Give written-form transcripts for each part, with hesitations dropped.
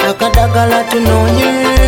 akadagala tunonye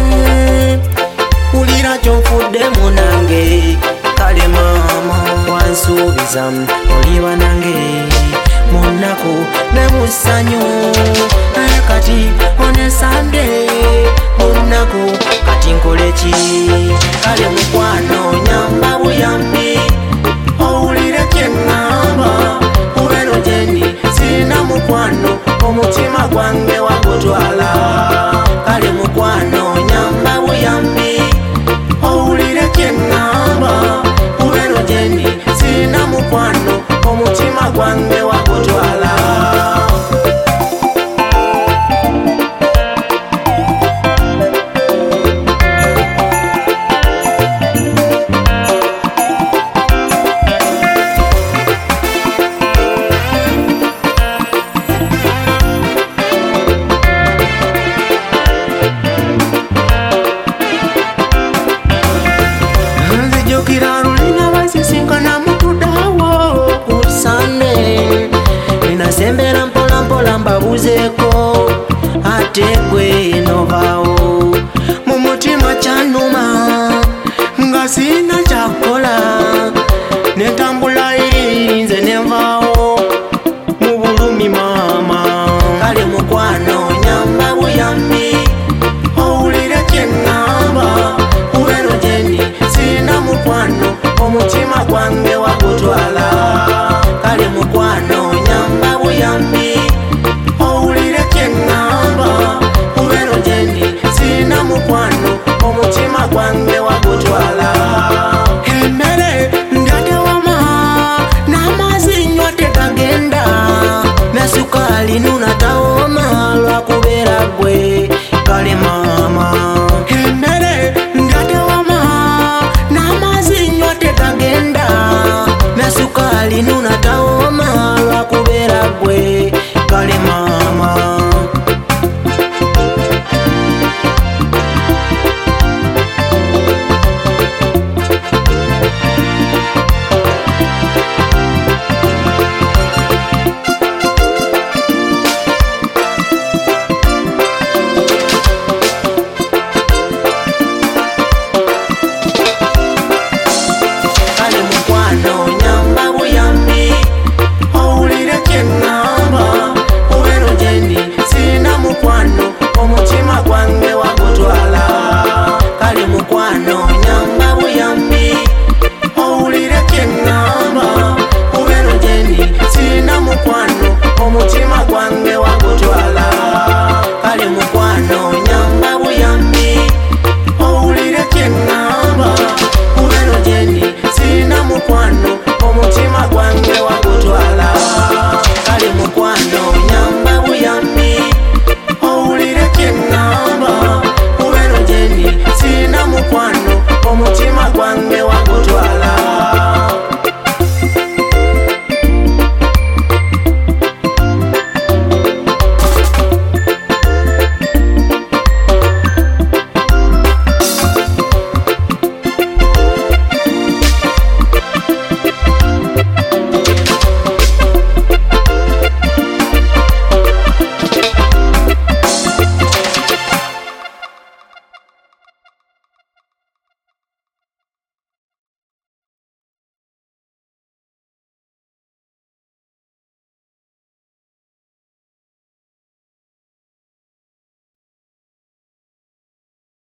ulira kyonfudde munange kale mama wansuubiza oliba nange munaku ne musanyu kati onesande munaku kati nkoleki kale mukwano nyamba buyambi owulire kyeŋŋamba ubeno gyendi sirina mukwano omutima gwange wagutwala kale mukwano nyamba buyambi owulire kyeŋŋamba ubeno gyendi sirina mukwano omutima gwange wagutwala nzijukira lulina basisinkana mutudawo kusane ninasembera mpola mpola mbabuzeko ate gwe novaawo mu mutima kyanuma nga sina kyakola netambula eri nze nenvaawo mu bulumi mama kale mukwano nyamba buyambi owulire kyeŋŋamba ubeno gyendi sirina mukwano omutima gwange